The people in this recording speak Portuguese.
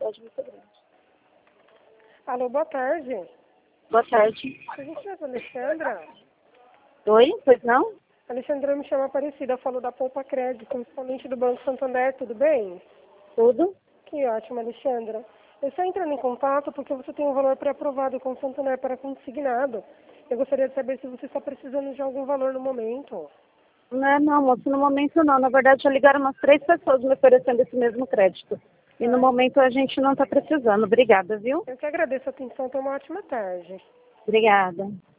dificuldade muito grande. Alô, boa tarde. Boa tarde. A gente é a Alexandra? Oi, pois não? Alexandra, me chama Aparecida, falo da Poupa Crédito, principalmente do Banco Santander, tudo bem? Tudo? Que ótimo, Alexandra. Eu estou entrando em contato porque você tem um valor pré-aprovado com o Santander para consignado. Eu gostaria de saber se você está precisando de algum valor no momento. Não, moço, no momento não. Na verdade, já ligaram umas 3 pessoas me oferecendo esse mesmo crédito. E no momento a gente não está precisando. Obrigada, viu? Eu que agradeço a atenção, tenha uma ótima tarde. Obrigada.